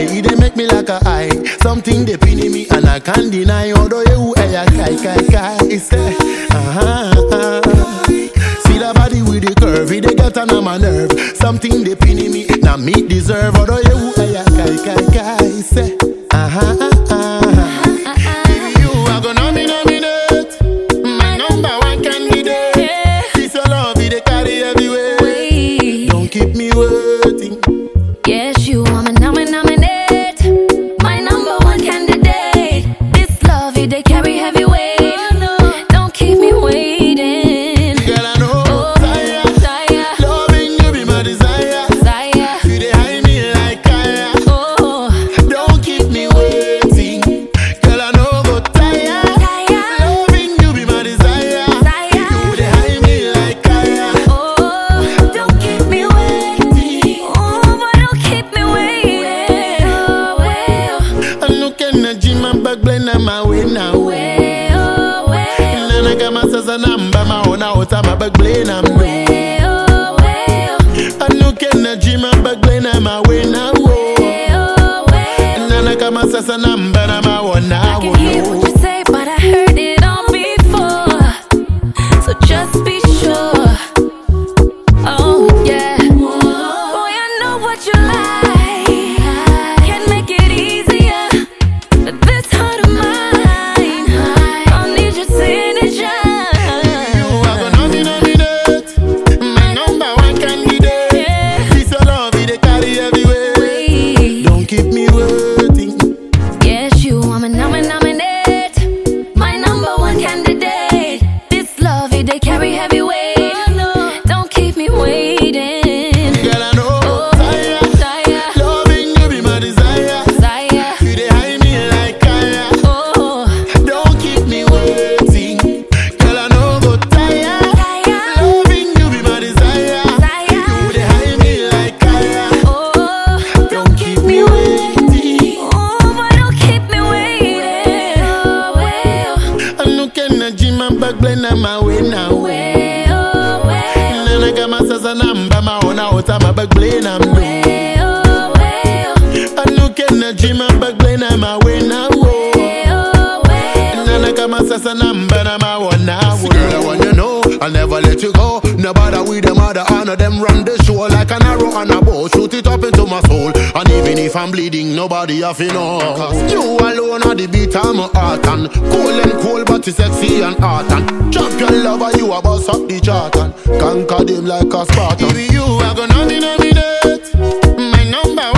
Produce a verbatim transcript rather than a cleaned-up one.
body, they make me like a eye. Something they pin me and I can't deny. Although you a kai kai kai, it's there. Uh-huh, uh-huh. See the body with the curve, they get on my nerve. Something they pin me, now me deserve. Although you a kai kai kai, it's there. Uh-huh, uh-huh. If you are gonna nominate my number one candidate, this your love, they carry everywhere. Don't keep me waiting. Yes, you are my nomin nominate, my number one candidate. This love, they carry heavy weight. Don't keep me waiting. Girl, I know, Oh, desire, desire, loving you be my desire. desire. You dey hide me like fire. Oh, Don't keep me waiting. Girl, I know go tire. desire, Loving you be my desire. You dey desire. hide me like fire. Oh, don't keep me waiting. Oh, but don't keep me waiting. Oh, well, I'm looking at Jim and back blend on my way now. well, well, Nana got my sister number, my own out of my back blend on me. well, well, I'm looking at Jim and back blend on my way now. well, well. Nana got my sister number, my own I now. can hear what you say, but I heard it all before. So just be sure. Oh yeah. Boy, I know what you like. Can make it easier. But this heart of mine, I need your signature. You are gonna nominate my number one candidate. This your love, they carry everywhere. Wait. Don't keep me waiting. Yes, you are my nomin nominate, my number one candidate. This love, it they carry heavy weight. Don't keep me waiting. Girl, I know, Oh, desire, desire, loving you be my desire. desire. You dey hide me like fire. Oh, Don't keep me waiting. Girl, I know go tire. desire, Loving you be my desire. You dey desire. hide me like fire. Oh, Don't keep me waiting. oh, but don't keep me waiting. Oh, well, I'm looking at Jim and back blend on my way now. well, well, Nana got my sister number, my own out of my back blend on me. well, well, I'm looking at Jim and back blend on my way now. well, well. Nana got my sister number, and my one now. Girl, I want you know, I'll never let you go. Nobody with them other honor them run the show like an arrow on a bow. Shoot it up into my soul. And even if I'm bleeding, nobody have to know. Cause you alone are the beat of my heart. And cool and cool, but it's sexy and hot. And champion lover, you a boss up the chart. And conquer them like a Spartan. If you are gonna nominate my number